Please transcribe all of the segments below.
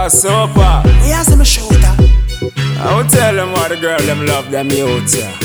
Super. Here's my shooter. I will tell them what the girl them love them youths, yeah.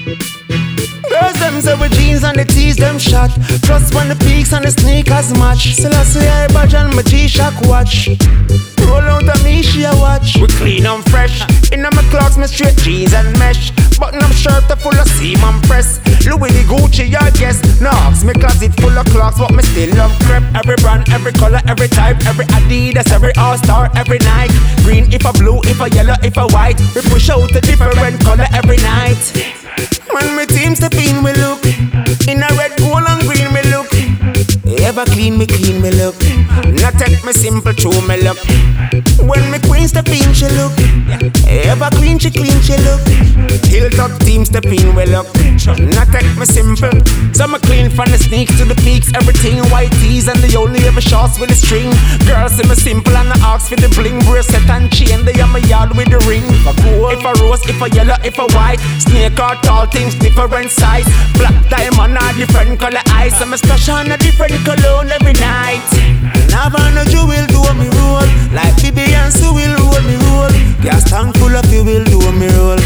Girls them say with jeans and the tees them shot. Plus when the peaks and the sneakers match. So let's see I badge and my G-Shock watch. Roll out of me, she a watch. We clean and fresh. Inna my clocks, my straight jeans and mesh. Button up shirt a full of seam and press. Louis the Gucci, I guess. Knox, me closet full of clocks, but me still love crepe. Every brand, every color, every type, every Adidas, every All-Star, every Nike. Green if a blue, if a yellow, if a white. We push out a different color every night. When my team step in, we look. In a red, gold and green, me look. Ever clean, me look. Not take me simple, true, me look. When me queen step in, she look. Ever clean, she look. Hilltop team step in, we look. Not take me simple. So me clean from the sneaks to the peaks. Everything white tees and the only ever shorts with the string. Girls see me simple and I ask for the bling. Bracelet and chain, they are my yard with the ring. If a rose, if a yellow, if a white. Snake or tall things, different size. Black diamond or different color eyes. I'm a splash on a different cologne every night. Havana, you will do me roll. Like Bibi and Sue will roll me roll. Gas tank full of you will do me roll.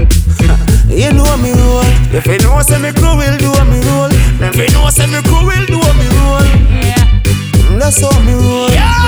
You know me roll. If you know say me crew will do me roll. Then if you know say me crew will do me roll. That's how me roll.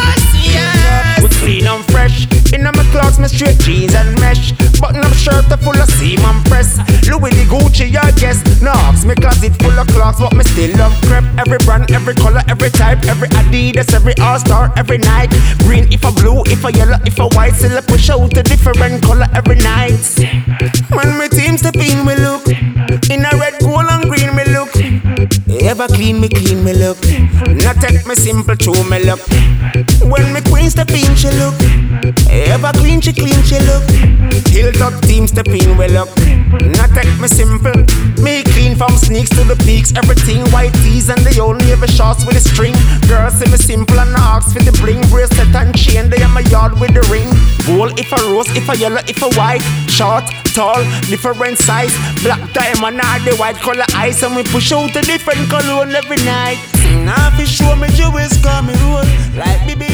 Yes. We clean and fresh. Inna my clocks, my straight jeans and mesh. Button up shirt a full of seam and press. Louis the Gucci, I guess. Knox, me closet full of clocks, but me still love crepe. Every brand, every color, every type, every Adidas, every All-Star, every Nike. Green if a blue, if a yellow, if a white. Still I push out a different color every night. When my team step in, we look. In a red, gold and green, me look. Ever clean, me look. Not take me simple, true, me look. When my queen step in, she look. Ever clean, she look. Hilltop team step in, we look. Not take me simple. Me clean from sneaks to the peaks. Everything white tees and the only ever shorts with a string. Girls see me simple and ask for the bling. Bracelet and chain, they are my yard with the ring. Gold if a rose, if a yellow, if a white. Short, tall, different size. Black diamond or the white color eyes. And we push out a different cologne every night. Now if you show me jewels, call me roll. Like Bibi